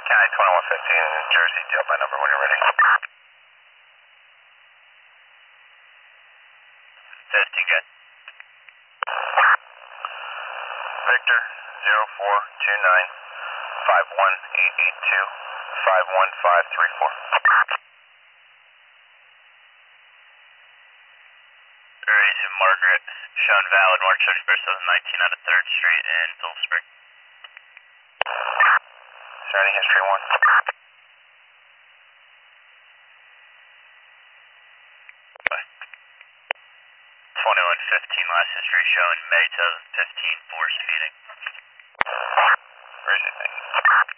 County 2115 in New Jersey, deal by number when you're ready. 15 good. Victor 0429 51882 51534. Aries and Margaret, shown valid March 31st, 2019 out of 3rd Street in Phillipsburg. Is there any history one? 2115 last history shown May 2015 for speeding. Where is it?